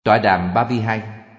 Tọa đàm 32.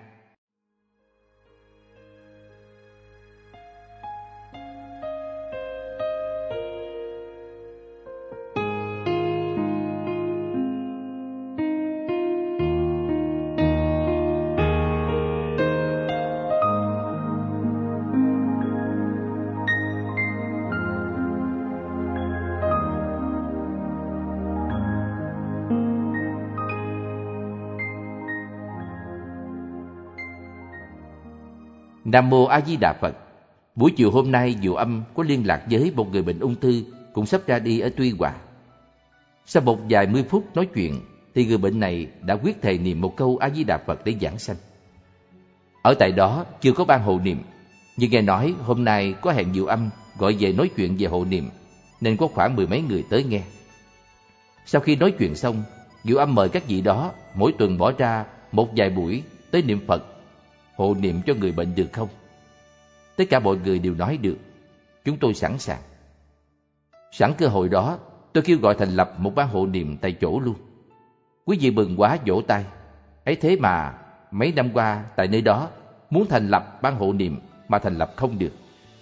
Nam Mô A Di Đà Phật. Buổi chiều hôm nay Diệu Âm có liên lạc với một người bệnh ung thư cũng sắp ra đi ở Tuy Hòa. Sau một vài mươi phút nói chuyện thì người bệnh này đã quyết thề niệm một câu A Di Đà Phật để giảng sanh. Ở tại đó chưa có ban hộ niệm, nhưng nghe nói hôm nay có hẹn Diệu Âm gọi về nói chuyện về hộ niệm, nên có khoảng 10 mấy người tới nghe. Sau khi nói chuyện xong, Diệu Âm mời các vị đó mỗi tuần bỏ ra một vài buổi tới niệm Phật, hộ niệm cho người bệnh được không? Tất cả mọi người đều nói được. Chúng tôi sẵn sàng. Sẵn cơ hội đó, tôi kêu gọi thành lập một ban hộ niệm tại chỗ luôn. Quý vị mừng quá vỗ tay. Ấy thế mà mấy năm qua tại nơi đó muốn thành lập ban hộ niệm mà thành lập không được.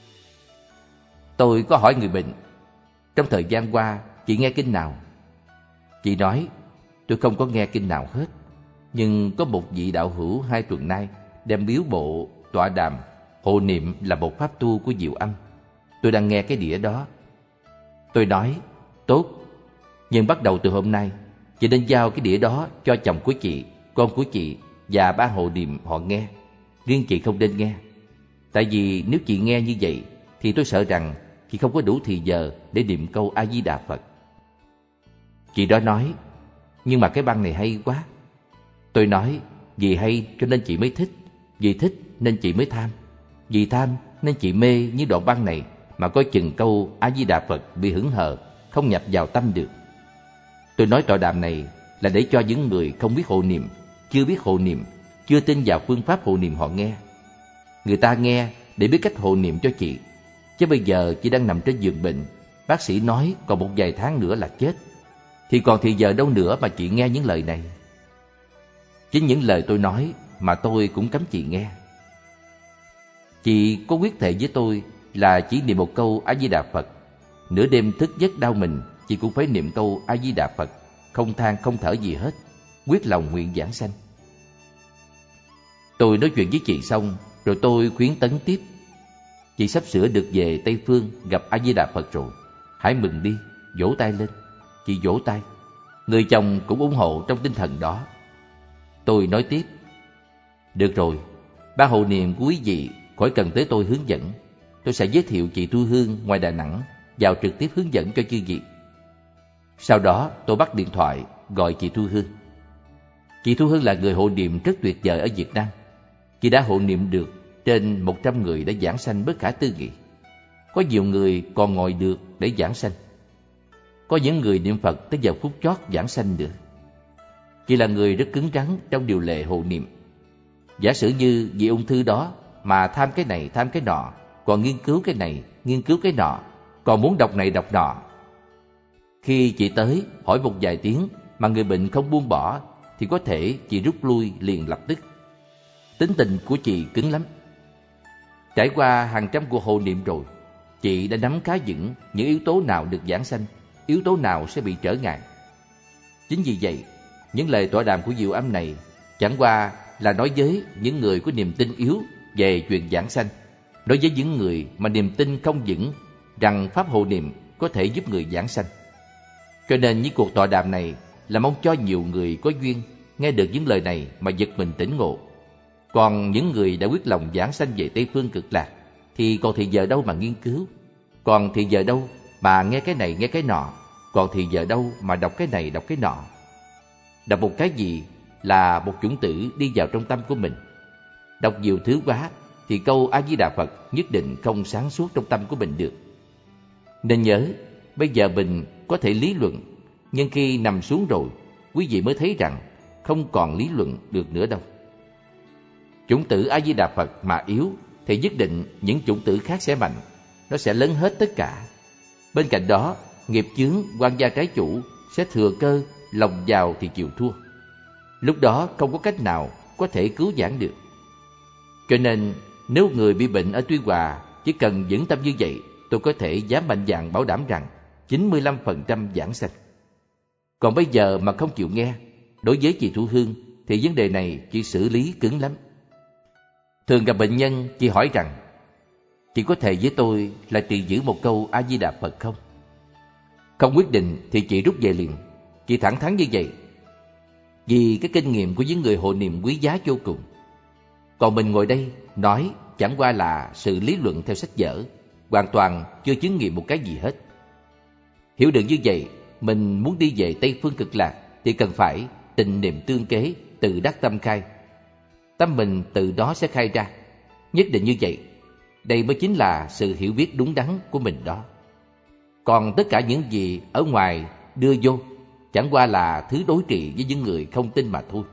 Tôi có hỏi người bệnh, trong thời gian qua chị nghe kinh nào? Chị nói, tôi không có nghe kinh nào hết, nhưng có một vị đạo hữu 2 tuần nay đem biếu bộ tọa đàm hộ niệm là một pháp tu của Diệu Âm. Tôi đang nghe cái đĩa đó. Tôi nói, tốt, nhưng bắt đầu từ hôm nay chị nên giao cái đĩa đó cho chồng của chị, con của chị và ban hộ niệm họ nghe. Riêng chị không nên nghe. Tại vì nếu chị nghe như vậy thì tôi sợ rằng chị không có đủ thì giờ để niệm câu A Di Đà Phật. Chị đó nói, nhưng mà cái băng này hay quá. Tôi nói, vì hay cho nên chị mới thích, vì thích nên chị mới tham, vì tham nên chị mê như đoạn băng này, mà coi chừng câu A Di Đà Phật bị hững hờ, không nhập vào tâm được. Tôi nói tọa đàm này là để cho những người không biết hộ niệm, chưa biết hộ niệm, chưa tin vào phương pháp hộ niệm họ nghe. Người ta nghe để biết cách hộ niệm cho chị. Chứ bây giờ chị đang nằm trên giường bệnh, bác sĩ nói còn một vài tháng nữa là chết, thì còn thì giờ đâu nữa mà chị nghe những lời này. Chính những lời tôi nói mà tôi cũng cấm chị nghe. Chị có quyết thệ với tôi là chỉ niệm một câu A Di Đà Phật. Nửa đêm thức giấc đau mình, chị cũng phải niệm câu A Di Đà Phật, không than không thở gì hết, quyết lòng nguyện giảng sanh. Tôi nói chuyện với chị xong, rồi tôi khuyến tấn tiếp. Chị sắp sửa được về Tây Phương gặp A Di Đà Phật rồi, hãy mừng đi, vỗ tay lên. Chị vỗ tay. Người chồng cũng ủng hộ trong tinh thần đó. Tôi nói tiếp, được rồi, ban hộ niệm của quý vị khỏi cần tới tôi hướng dẫn. Tôi sẽ giới thiệu chị Thu Hương ngoài Đà Nẵng vào trực tiếp hướng dẫn cho chư vị. Sau đó tôi bắt điện thoại gọi chị Thu Hương. Chị Thu Hương là người hộ niệm rất tuyệt vời ở Việt Nam. Chị đã hộ niệm được trên 100 người đã giảng sanh bất khả tư nghị. Có nhiều người còn ngồi được để giảng sanh. Có những người niệm Phật tới giờ phút chót giảng sanh nữa. Chị là người rất cứng rắn trong điều lệ hộ niệm. Giả sử như vì ung thư đó mà tham cái này tham cái nọ, còn nghiên cứu cái này nghiên cứu cái nọ, còn muốn đọc này đọc nọ. Khi chị tới hỏi một vài tiếng mà người bệnh không buông bỏ thì có thể chị rút lui liền lập tức. Tính tình của chị cứng lắm. Trải qua hàng trăm cuộc hộ niệm rồi, chị đã nắm khá vững những yếu tố nào được giảng sanh, yếu tố nào sẽ bị trở ngại. Chính vì vậy, những lời tọa đàm của Diệu Âm này chẳng qua là nói với những người có niềm tin yếu về chuyện giảng sanh, nói với những người mà niềm tin không vững rằng pháp hộ niệm có thể giúp người giảng sanh. Cho nên những cuộc tọa đàm này là mong cho nhiều người có duyên nghe được những lời này mà giật mình tỉnh ngộ. Còn những người đã quyết lòng giảng sanh về Tây Phương Cực Lạc thì còn thì giờ đâu mà nghiên cứu, còn thì giờ đâu mà nghe cái này nghe cái nọ, còn thì giờ đâu mà đọc cái này đọc cái nọ. Đọc một cái gì là một chủng tử đi vào trong tâm của mình. Đọc nhiều thứ quá thì câu A Di Đà Phật nhất định không sáng suốt trong tâm của mình được. Nên nhớ, bây giờ mình có thể lý luận, nhưng khi nằm xuống rồi, quý vị mới thấy rằng không còn lý luận được nữa đâu. Chủng tử A Di Đà Phật mà yếu thì nhất định những chủng tử khác sẽ mạnh, nó sẽ lớn hết tất cả. Bên cạnh đó, nghiệp chướng quan gia trái chủ sẽ thừa cơ lòng vào thì chịu thua. lúc đó không có cách nào có thể cứu vãn được. Cho nên nếu người bị bệnh ở Tuy Hòa chỉ cần vững tâm như vậy, tôi có thể dám mạnh dạn bảo đảm rằng 95% vãng sanh. Còn bây giờ mà không chịu nghe, đối với chị Thu Hương thì vấn đề này chị xử lý cứng lắm. Thường gặp bệnh nhân, chị hỏi rằng: chị có thề với tôi là chị giữ một câu A Di Đà Phật không? Không quyết định thì chị rút về liền. Chị thẳng thắn như vậy, vì cái kinh nghiệm của những người hộ niệm quý giá vô cùng. Còn mình ngồi đây nói chẳng qua là sự lý luận theo sách vở, hoàn toàn chưa chứng nghiệm một cái gì hết. Hiểu được như vậy, mình muốn đi về Tây Phương Cực Lạc thì cần phải tình niệm tương kế, tự đắc tâm khai. Tâm mình từ đó sẽ khai ra. Nhất định như vậy. Đây mới chính là sự hiểu biết đúng đắn của mình đó. Còn tất cả những gì ở ngoài đưa vô chẳng qua là thứ đối trị với những người không tin mà thôi.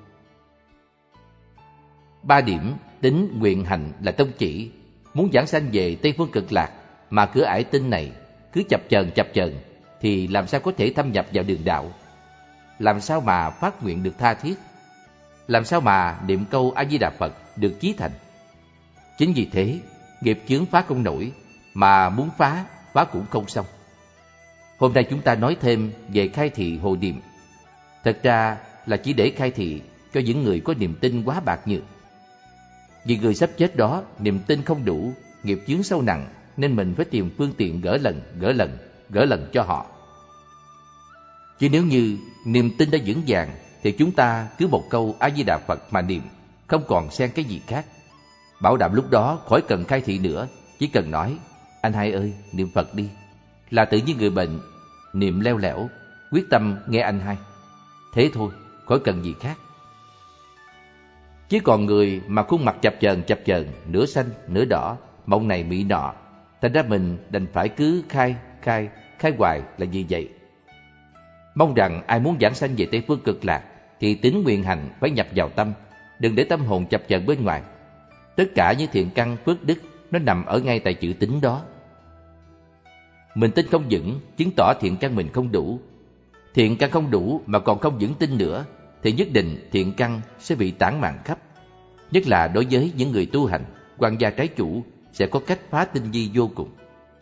3 điểm tính nguyện hành là tông chỉ. Muốn giảng sanh về Tây Phương Cực Lạc mà cửa ải tin này cứ chập chờn thì làm sao có thể thâm nhập vào đường đạo? Làm sao mà phát nguyện được tha thiết? Làm sao mà niệm câu A Di Đà Phật được chí thành? Chính vì thế, nghiệp chướng phá không nổi, mà muốn phá cũng không xong. Hôm nay chúng ta nói thêm về khai thị hộ niệm. Thật ra là chỉ để khai thị cho những người có niềm tin quá bạc nhược. Vì người sắp chết đó niềm tin không đủ, nghiệp chướng sâu nặng, nên mình phải tìm phương tiện gỡ lần cho họ. Chứ nếu như niềm tin đã vững vàng thì chúng ta cứ một câu A Di Đà Phật mà niệm, không còn xen cái gì khác. Bảo đảm lúc đó khỏi cần khai thị nữa, chỉ cần nói: anh hai ơi, niệm Phật đi, là tự nhiên người bệnh niệm leo lẻo, quyết tâm nghe anh hai. Thế thôi, khỏi cần gì khác. Chứ còn người mà khuôn mặt chập chờn, nửa xanh nửa đỏ, mộng này mị nọ, thành ra mình đành phải cứ khai hoài là như vậy. Mong rằng ai muốn giảng sanh về Tây Phương Cực Lạc thì tín nguyện hành phải nhập vào tâm, đừng để tâm hồn chập chờn bên ngoài. Tất cả những thiện căn phước đức nó nằm ở ngay tại chữ tín đó. Mình tin không vững, chứng tỏ thiện căn mình không đủ. Thiện căn không đủ mà còn không vững tin nữa thì nhất định thiện căn sẽ bị tản mạn khắp. Nhất là đối với những người tu hành, quan gia trái chủ sẽ có cách phá tinh vi vô cùng.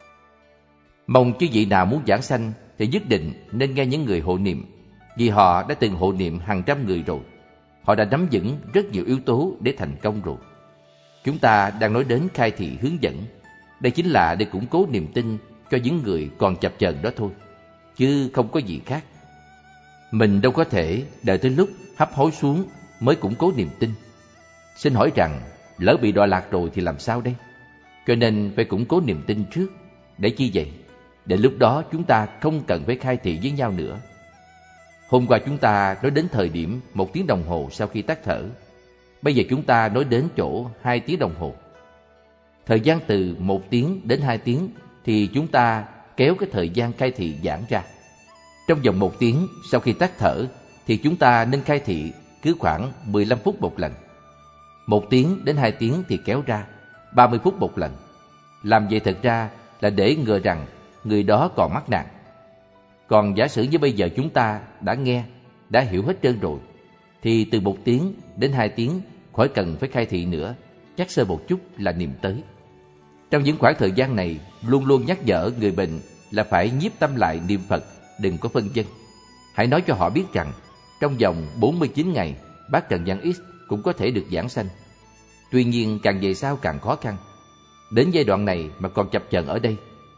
Mong chứ vị nào muốn giảng sanh thì nhất định nên nghe những người hộ niệm, vì họ đã từng hộ niệm hàng trăm người rồi. Họ đã nắm vững rất nhiều yếu tố để thành công rồi. Chúng ta đang nói đến khai thị hướng dẫn. Đây chính là để củng cố niềm tin cho những người còn chập chờn đó thôi, chứ không có gì khác. Mình đâu có thể đợi tới lúc hấp hối xuống mới củng cố niềm tin. Xin hỏi rằng lỡ bị đọa lạc rồi thì làm sao đây? Cho nên phải củng cố niềm tin trước. Để chi vậy? Để lúc đó chúng ta không cần phải khai thị với nhau nữa. Hôm qua chúng ta nói đến thời điểm 1 tiếng đồng hồ sau khi tắt thở. Bây giờ chúng ta nói đến chỗ 2 tiếng đồng hồ. Thời gian từ 1 tiếng đến 2 tiếng thì chúng ta kéo cái thời gian khai thị giãn ra. Trong vòng 1 tiếng sau khi tắt thở thì chúng ta nên khai thị cứ khoảng 15 phút một lần. 1 tiếng đến 2 tiếng thì kéo ra 30 phút một lần. Làm vậy thật ra là để ngừa rằng người đó còn mắc nạn. Còn giả sử như bây giờ chúng ta đã nghe, đã hiểu hết trơn rồi, thì từ 1 tiếng đến 2 tiếng khỏi cần phải khai thị nữa, chắc sơ một chút là niệm tới. Trong những khoảng thời gian này, luôn luôn nhắc nhở người bệnh là phải nhiếp tâm lại niệm Phật, đừng có phân vân. Hãy nói cho họ biết rằng trong vòng 49 ngày, bác Trần Văn X cũng có thể được giảng sanh. Tuy nhiên càng về sau càng khó khăn. Đến giai đoạn này mà còn chập chờn ở đây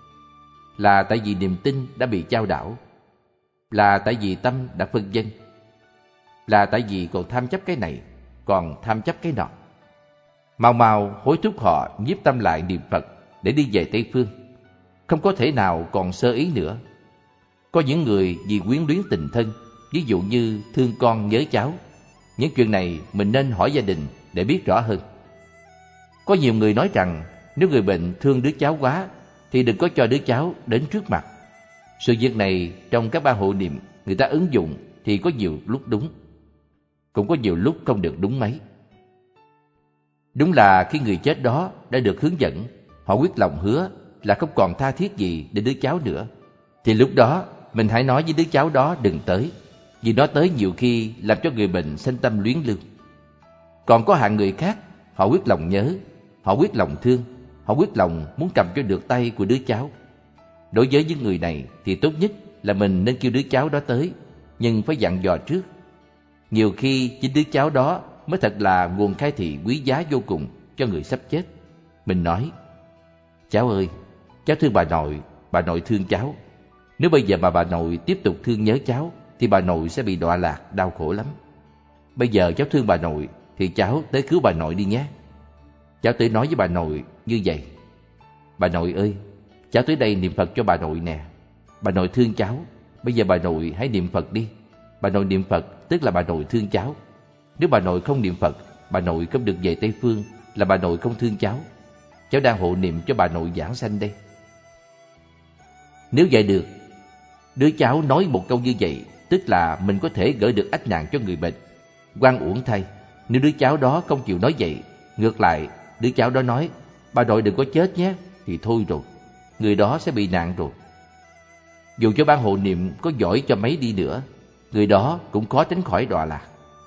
là tại vì niềm tin đã bị chao đảo, là tại vì tâm đã phân vân, là tại vì còn tham chấp cái này, còn tham chấp cái nọ. Mau hối thúc họ nhiếp tâm lại niệm Phật để đi về Tây Phương. Không có thể nào còn sơ ý nữa. Có những người vì quyến luyến tình thân, ví dụ như thương con nhớ cháu. Những chuyện này mình nên hỏi gia đình để biết rõ hơn. Có nhiều người nói rằng nếu người bệnh thương đứa cháu quá thì đừng có cho đứa cháu đến trước mặt. Sự việc này trong các ban hộ niệm người ta ứng dụng thì có nhiều lúc đúng, cũng có nhiều lúc không được đúng mấy. Đúng là khi người chết đó đã được hướng dẫn, họ quyết lòng hứa là không còn tha thiết gì đến đứa cháu nữa, thì lúc đó mình hãy nói với đứa cháu đó đừng tới. vì nó tới nhiều khi làm cho người bệnh sanh tâm luyến lưu. Còn có hạng người khác, họ quyết lòng nhớ, họ quyết lòng thương, họ quyết lòng muốn cầm cho được tay của đứa cháu. Đối với những người này thì tốt nhất là mình nên kêu đứa cháu đó tới, nhưng phải dặn dò trước. Nhiều khi chính đứa cháu đó mới thật là nguồn khai thị quý giá vô cùng cho người sắp chết. Mình nói: cháu ơi, cháu thương bà nội thương cháu. Nếu bây giờ mà bà nội tiếp tục thương nhớ cháu thì bà nội sẽ bị đọa lạc, đau khổ lắm. Bây giờ cháu thương bà nội thì cháu tới cứu bà nội đi nhé. Cháu tới nói với bà nội như vậy: bà nội ơi, cháu tới đây niệm Phật cho bà nội nè. Bà nội thương cháu, bây giờ bà nội hãy niệm Phật đi. Bà nội niệm Phật tức là bà nội thương cháu. Nếu bà nội không niệm Phật, bà nội không được về Tây Phương, là bà nội không thương cháu. Cháu đang hộ niệm cho bà nội giảng sanh đây. Nếu vậy được, đứa cháu nói một câu như vậy, tức là mình có thể gỡ được ách nạn cho người bệnh. Oan uổng thay, nếu đứa cháu đó không chịu nói vậy, ngược lại đứa cháu đó nói: bà nội đừng có chết nhé, thì thôi rồi, người đó sẽ bị nạn rồi. Dù cho ban hộ niệm có giỏi cho mấy đi nữa, người đó cũng khó tránh khỏi đọa lạc.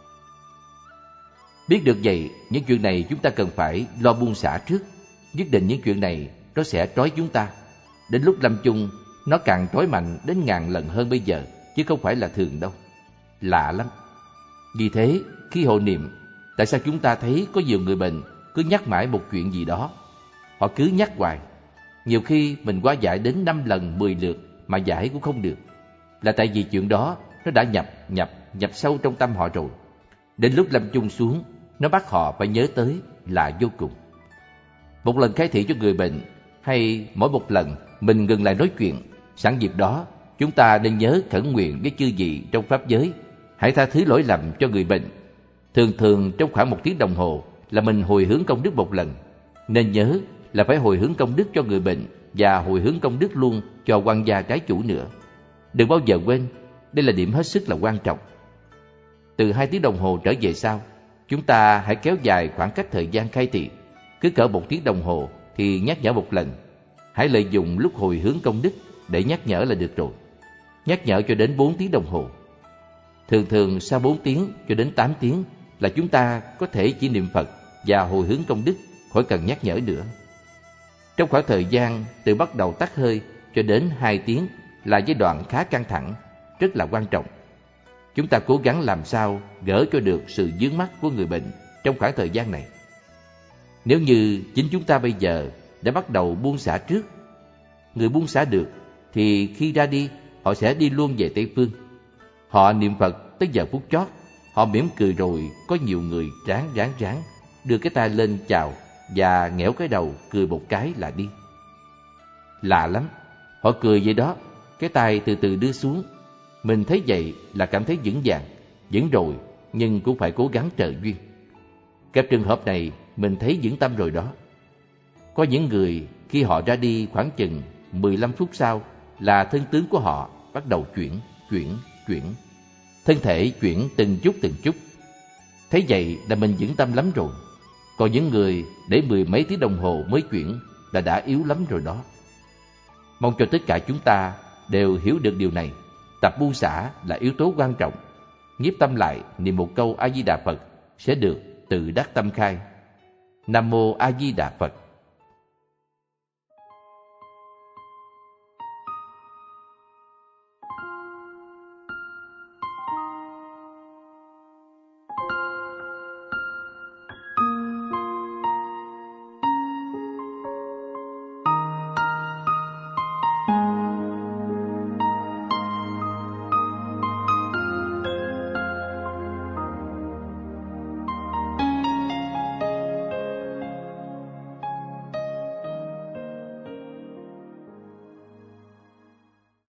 Biết được vậy, những chuyện này chúng ta cần phải lo buông xả trước. Nhất định những chuyện này nó sẽ trói chúng ta. Đến lúc lâm chung, nó càng trói mạnh đến ngàn lần hơn bây giờ, chứ không phải là thường đâu. Lạ lắm. Vì thế, khi hộ niệm, tại sao chúng ta thấy có nhiều người bệnh cứ nhắc mãi một chuyện gì đó? Họ cứ nhắc hoài. Nhiều khi mình qua giải đến 5 lần 10 lượt mà giải cũng không được. Là tại vì chuyện đó nó đã nhập sâu trong tâm họ rồi. Đến lúc lâm chung xuống, nó bắt họ phải nhớ tới là vô cùng. Một lần khai thị cho người bệnh, hay mỗi một lần mình ngừng lại nói chuyện, sẵn dịp đó chúng ta nên nhớ khẩn nguyện với chư vị trong pháp giới, hãy tha thứ lỗi lầm cho người bệnh. Thường trong khoảng 1 tiếng đồng hồ là mình hồi hướng công đức một lần. Nên nhớ là phải hồi hướng công đức cho người bệnh và hồi hướng công đức luôn cho quan gia trái chủ nữa. Đừng bao giờ quên, đây là điểm hết sức là quan trọng. Từ 2 tiếng đồng hồ trở về sau, chúng ta hãy kéo dài khoảng cách thời gian khai thị. Cứ cỡ 1 tiếng đồng hồ thì nhắc nhở một lần. Hãy lợi dụng lúc hồi hướng công đức để nhắc nhở là được rồi. Nhắc nhở cho đến 4 tiếng đồng hồ. Thường sau 4 tiếng cho đến 8 tiếng là chúng ta có thể chỉ niệm Phật và hồi hướng công đức, khỏi cần nhắc nhở nữa. Trong khoảng thời gian từ bắt đầu tắt hơi cho đến 2 tiếng là giai đoạn khá căng thẳng, rất là quan trọng. Chúng ta cố gắng làm sao gỡ cho được sự vướng mắc của người bệnh trong khoảng thời gian này. Nếu như chính chúng ta bây giờ đã bắt đầu buông xả trước, người buông xả được thì khi ra đi họ sẽ đi luôn về Tây Phương. Họ niệm Phật tới giờ phút chót, họ mỉm cười rồi có nhiều người ráng đưa cái tay lên chào và nghẽo cái đầu cười một cái là đi. Lạ lắm, họ cười vậy đó, cái tay từ từ đưa xuống. Mình thấy vậy là cảm thấy vững vàng, vững rồi nhưng cũng phải cố gắng trợ duyên. Các trường hợp này mình thấy vững tâm rồi đó. Có những người khi họ ra đi khoảng chừng 15 phút sau là thân tướng của họ bắt đầu chuyển. Thân thể chuyển từng chút. Thấy vậy là mình vững tâm lắm rồi. Còn những người để 10 mấy tiếng đồng hồ mới chuyển là đã yếu lắm rồi đó. Mong cho tất cả chúng ta đều hiểu được điều này. Tập buông xả là yếu tố quan trọng. Nhiếp tâm lại niệm một câu A Di Đà Phật sẽ được tự đắc tâm khai. Nam mô A Di Đà Phật.